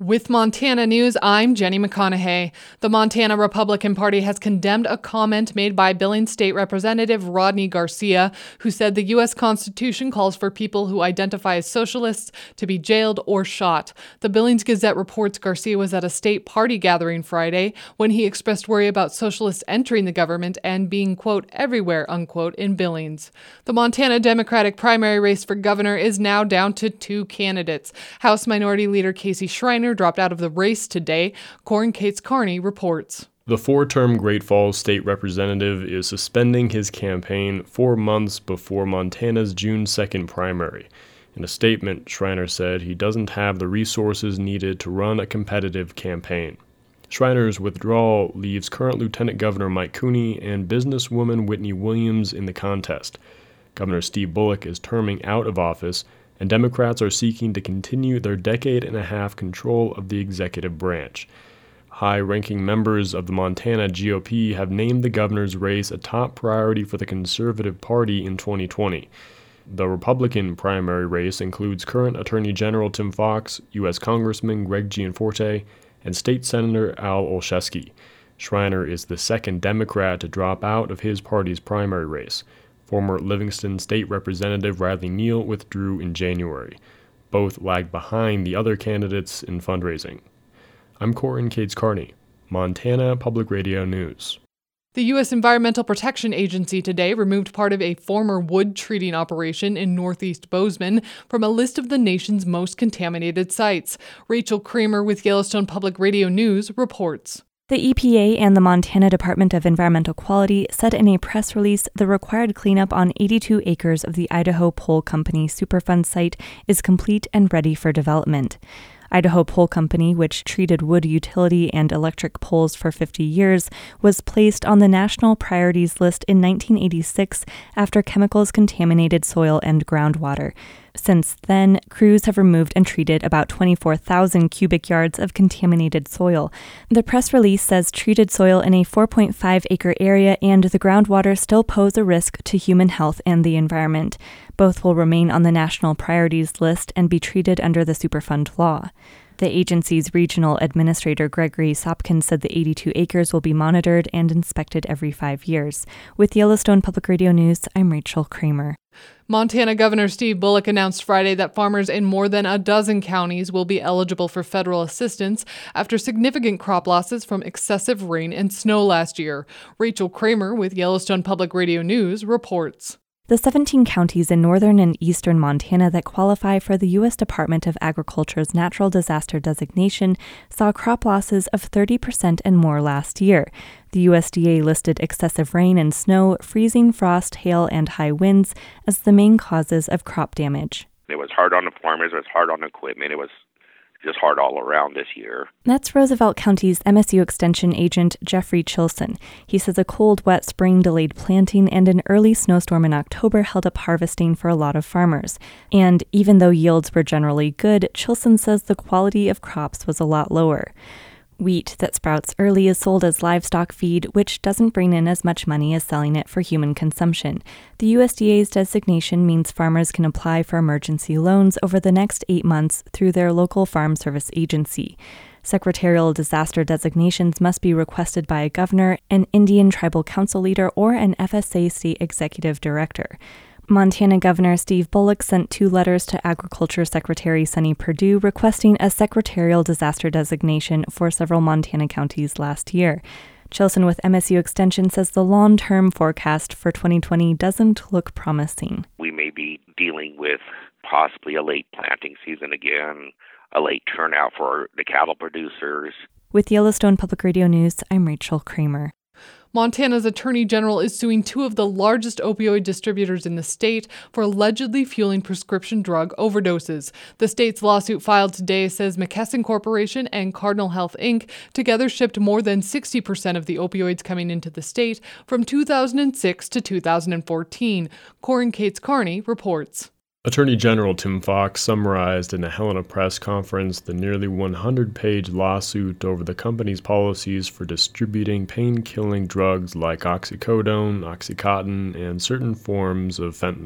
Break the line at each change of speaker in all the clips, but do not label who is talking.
With Montana News, I'm Jenny McConaughey. The Montana Republican Party has condemned a comment made by Billings State Representative Rodney Garcia, who said the U.S. Constitution calls for people who identify as socialists to be jailed or shot. The Billings Gazette reports Garcia was at a state party gathering Friday when he expressed worry about socialists entering the government and being, quote, everywhere, unquote, in Billings. The Montana Democratic primary race for governor is now down to two candidates. House Minority Leader Casey Schreiner dropped out of the race today. Corin Cates Carney reports.
The four-term Great Falls state representative is suspending his campaign 4 months before Montana's June 2nd primary. In a statement, Schreiner said he doesn't have the resources needed to run a competitive campaign. Schreiner's withdrawal leaves current Lieutenant Governor Mike Cooney and businesswoman Whitney Williams in the contest. Governor Steve Bullock is terming out of office, and Democrats are seeking to continue their decade-and-a-half control of the executive branch. High-ranking members of the Montana GOP have named the governor's race a top priority for the Conservative Party in 2020. The Republican primary race includes current Attorney General Tim Fox, U.S. Congressman Greg Gianforte, and State Senator Al Olszewski. Schreiner is the second Democrat to drop out of his party's primary race. Former Livingston State Representative Radley Neal withdrew in January. Both lagged behind the other candidates in fundraising. I'm Corin Cates Carney, Montana Public Radio News.
The U.S. Environmental Protection Agency today removed part of a former wood treating operation in northeast Bozeman from a list of the nation's most contaminated sites. Rachel Kramer with Yellowstone Public Radio News reports.
The EPA and the Montana Department of Environmental Quality said in a press release the required cleanup on 82 acres of the Idaho Pole Company Superfund site is complete and ready for development. Idaho Pole Company, which treated wood utility and electric poles for 50 years, was placed on the National Priorities List in 1986 after chemicals contaminated soil and groundwater. Since then, crews have removed and treated about 24,000 cubic yards of contaminated soil. The press release says treated soil in a 4.5-acre area and the groundwater still pose a risk to human health and the environment. Both will remain on the National Priorities List and be treated under the Superfund law. The agency's regional administrator Gregory Sopkin said the 82 acres will be monitored and inspected every 5 years. With Yellowstone Public Radio News, I'm Rachel Kramer.
Montana Governor Steve Bullock announced Friday that farmers in more than a dozen counties will be eligible for federal assistance after significant crop losses from excessive rain and snow last year. Rachel Kramer with Yellowstone Public Radio News reports.
The 17 counties in northern and eastern Montana that qualify for the U.S. Department of Agriculture's natural disaster designation saw crop losses of 30% and more last year. The USDA listed excessive rain and snow, freezing, frost, hail, and high winds as the main causes of crop damage.
It was hard on the farmers, it was hard on the equipment, it was just hard all around this year.
That's Roosevelt County's MSU Extension agent Jeffrey Chilson. He says a cold, wet spring delayed planting and an early snowstorm in October held up harvesting for a lot of farmers. And even though yields were generally good, Chilson says the quality of crops was a lot lower. Wheat that sprouts early is sold as livestock feed, which doesn't bring in as much money as selling it for human consumption. The USDA's designation means farmers can apply for emergency loans over the next 8 months through their local farm service agency. Secretarial disaster designations must be requested by a governor, an Indian tribal council leader, or an FSA state executive director. Montana Governor Steve Bullock sent 2 letters to Agriculture Secretary Sonny Perdue requesting a secretarial disaster designation for several Montana counties last year. Chilson with MSU Extension says the long-term forecast for 2020 doesn't look promising.
We may be dealing with possibly a late planting season again, a late turnout for the cattle producers.
With Yellowstone Public Radio News, I'm Rachel Kramer.
Montana's Attorney General is suing 2 of the largest opioid distributors in the state for allegedly fueling prescription drug overdoses. The state's lawsuit filed today says McKesson Corporation and Cardinal Health, Inc. together shipped more than 60% of the opioids coming into the state from 2006 to 2014. Corin Cates Carney reports.
Attorney General Tim Fox summarized in a Helena press conference the nearly 100-page lawsuit over the company's policies for distributing pain-killing drugs like oxycodone, Oxycontin, and certain forms of fentanyl.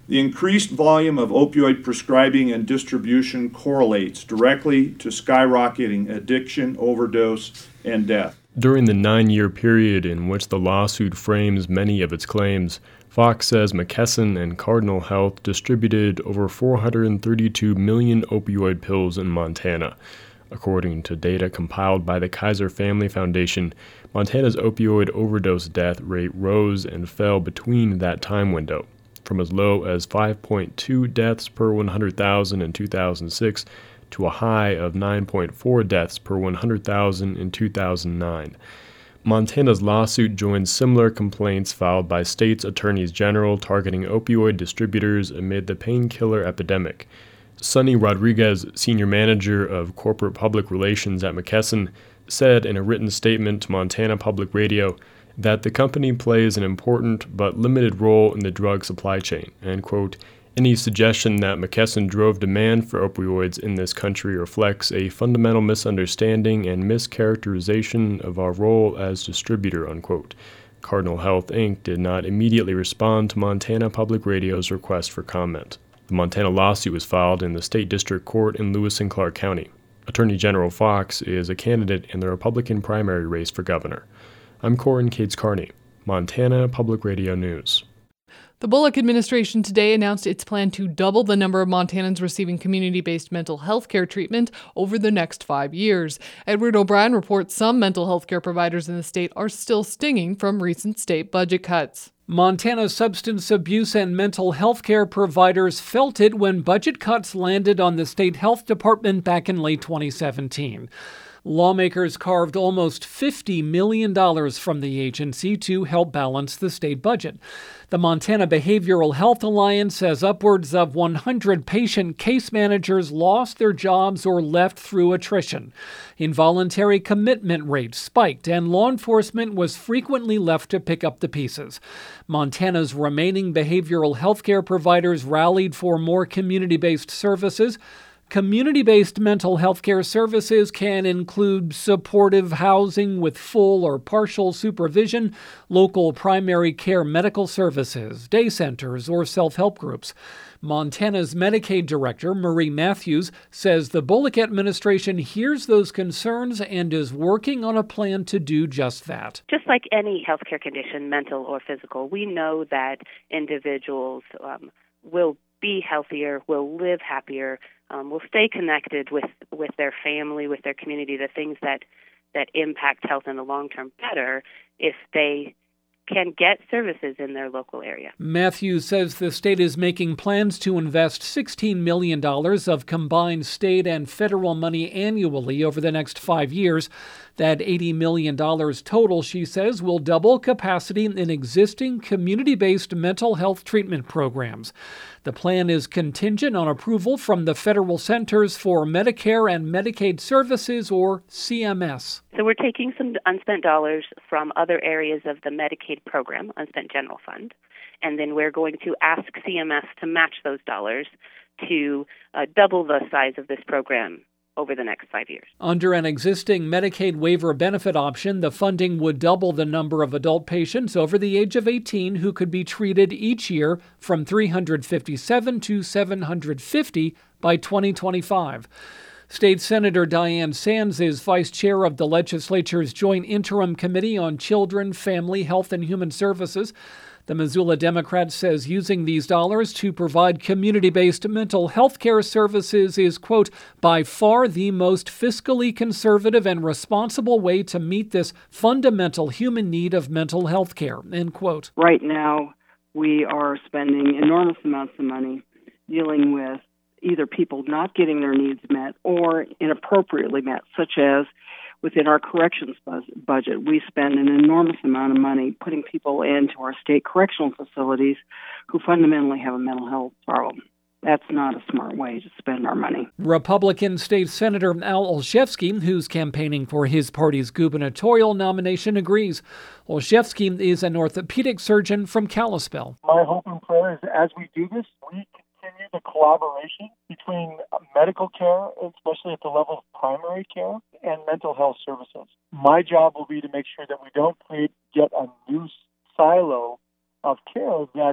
The increased volume of opioid prescribing and distribution correlates directly to skyrocketing addiction, overdose, and death.
During the 9-year period in which the lawsuit frames many of its claims, Fox says McKesson and Cardinal Health distributed over 432 million opioid pills in Montana. According to data compiled by the Kaiser Family Foundation, Montana's opioid overdose death rate rose and fell between that time window, from as low as 5.2 deaths per 100,000 in 2006 to a high of 9.4 deaths per 100,000 in 2009. Montana's lawsuit joins similar complaints filed by states' attorneys general targeting opioid distributors amid the painkiller epidemic. Sonny Rodriguez, senior manager of corporate public relations at McKesson, said in a written statement to Montana Public Radio that the company plays an important but limited role in the drug supply chain, and, quote, any suggestion that McKesson drove demand for opioids in this country reflects a fundamental misunderstanding and mischaracterization of our role as distributor, unquote. Cardinal Health, Inc. did not immediately respond to Montana Public Radio's request for comment. The Montana lawsuit was filed in the State District Court in Lewis and Clark County. Attorney General Fox is a candidate in the Republican primary race for governor. I'm Corin Cates-Carney, Montana Public Radio News.
The Bullock administration today announced its plan to double the number of Montanans receiving community-based mental health care treatment over the next 5 years. Edward O'Brien reports some mental health care providers in the state are still stinging from recent state budget cuts.
Montana's substance abuse and mental health care providers felt it when budget cuts landed on the state health department back in late 2017. Lawmakers carved almost $50 million from the agency to help balance the state budget. The Montana Behavioral Health Alliance says upwards of 100 patient case managers lost their jobs or left through attrition. Involuntary commitment rates spiked, and law enforcement was frequently left to pick up the pieces. Montana's remaining behavioral health care providers rallied for more community-based services. Community-based mental health care services can include supportive housing with full or partial supervision, local primary care medical services, day centers, or self-help groups. Montana's Medicaid director, Marie Matthews, says the Bullock administration hears those concerns and is working on a plan to do just that.
Just like any healthcare condition, mental or physical, we know that individuals will be healthier, will live happier, will stay connected with their family, with their community, the things that impact health in the long term better if they can get services in their local area.
Matthews says the state is making plans to invest $16 million of combined state and federal money annually over the next 5 years. That $80 million total, she says, will double capacity in existing community-based mental health treatment programs. The plan is contingent on approval from the Federal Centers for Medicare and Medicaid Services, or CMS.
So we're taking some unspent dollars from other areas of the Medicaid program, unspent general fund, and then we're going to ask CMS to match those dollars to double the size of this program over the next 5 years.
Under an existing Medicaid waiver benefit option, the funding would double the number of adult patients over the age of 18 who could be treated each year from 357 to 750 by 2025. State Senator Diane Sands is vice chair of the legislature's Joint Interim Committee on Children, Family, Health, and Human Services. The Missoula Democrat says using these dollars to provide community-based mental health care services is, quote, by far the most fiscally conservative and responsible way to meet this fundamental human need of mental health care, end quote.
Right now, we are spending enormous amounts of money dealing with either people not getting their needs met or inappropriately met, such as within our corrections budget. We spend an enormous amount of money putting people into our state correctional facilities who fundamentally have a mental health problem. That's not a smart way to spend our money.
Republican State Senator Al Olszewski, who's campaigning for his party's gubernatorial nomination, agrees. Olszewski is an orthopedic surgeon from Kalispell.
My hope and prayer is as we do this, we continue the collaboration between medical care, especially at the level of primary care, and mental health services. My job will be to make sure that we don't create yet a new silo of care that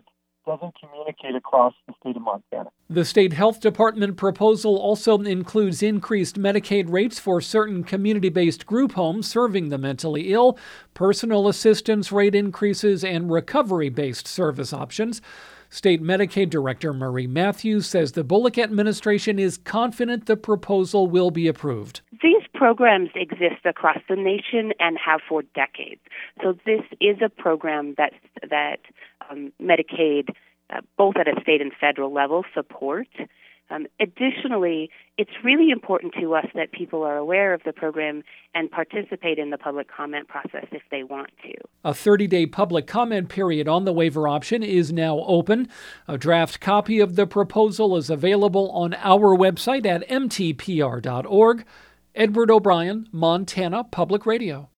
doesn't communicate across the state of Montana.
The state health department proposal also includes increased Medicaid rates for certain community-based group homes serving the mentally ill, personal assistance rate increases, and recovery-based service options. State Medicaid Director Marie Matthews says the Bullock administration is confident the proposal will be approved.
These programs exist across the nation and have for decades. So this is a program that Medicaid, both at a state and federal level, support. Additionally, it's really important to us that people are aware of the program and participate in the public comment process if they want to.
A 30-day public comment period on the waiver option is now open. A draft copy of the proposal is available on our website at mtpr.org. Edward O'Brien, Montana Public Radio.